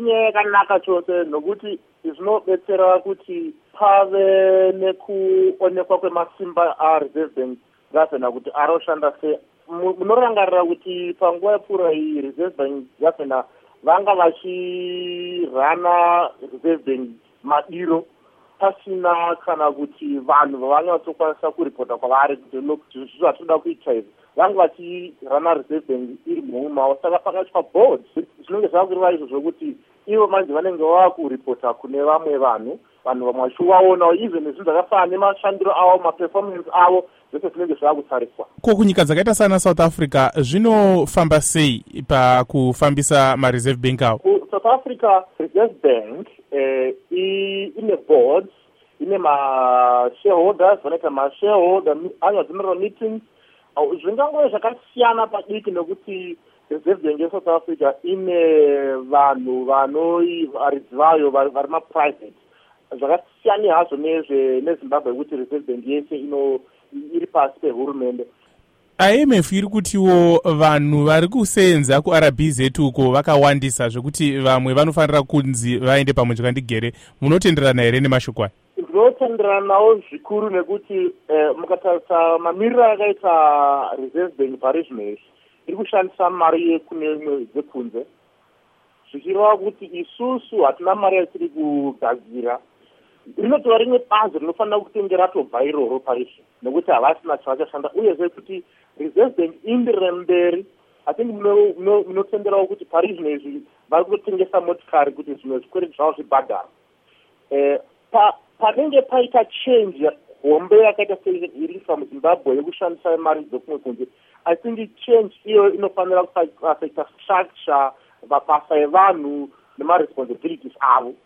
inyaya yakanaka chose nokuti zvinobetsera kuti pave nekuonekwa kwemasimba aReserve Bank Governor kuti aroshanda sei. Munorangarira kuti panguva yapfuura iyi Reserve Bank Governor vanga vachirana Reserve Bank madiro pasina kana kuti vanhu vavanyatsokwanisa kuripota kwavari kuti zvizvo vatinoda kuita izvi. Vanga vachirana Reserve Bank iri mumaoko, saka pakaitwa board zvinenge zvavakureva izvo zvokuti ivo manje vanenge vakuripota kune vamwe vanhu vamwe vachivaona even zvinhu zvakafanana nemashandiro avo, maperformance avo, zvese zvinenge zvavakutariswa. Ko kunyika dzakaita sana South Africa zvinofamba sei pakufambisa maReserve Bank avo? South Africa Reserve Bank ine boards, ine ma-shareholders, vanoita ma-shareholder annual general meetings. Zvingangove zvakasiyana padiki nekuti Reserve Bank yeSouth Africa ine vanhu varidzi vayo vari ma-private. Zvakasiyana hazvo neZimbabwe kuti Reserve Bank yese iri pasi pehurumende. IMF iri kutiwo vanhu vari kusenza kuRBZ uko vakawandisa zvekuti vamwe vanofanira kunzi vaende pamwe ndigere. Munotenderana here nemashoko aya? Ndinotenderanawo zvikuru nekuti mukatarisa mamiriro akaita Reserve Bank parizvino iri kushandisa mari yekune dzekunze, zvichireva kuti isusu hatina mari yatiri kugadzira. Rinotova rimwe bazi rinofanira kutenge ratobva iroro parizvo nekuti havasina chavachashanda, uyezve kuti Reserve Bank indire mberi. I think munotenderawo kuti parizvino izvi vari kutengesa motikari kuti zvimwe zvikwereti zvavo zvibhadhara. Panenge paita change hombe yakaita seirisa muZimbabwe yekushandisa mari dzekumwe kunze, I think change iyo inofanira kuaffecta structure, mabasa evanhu nemaresponsibilities avo.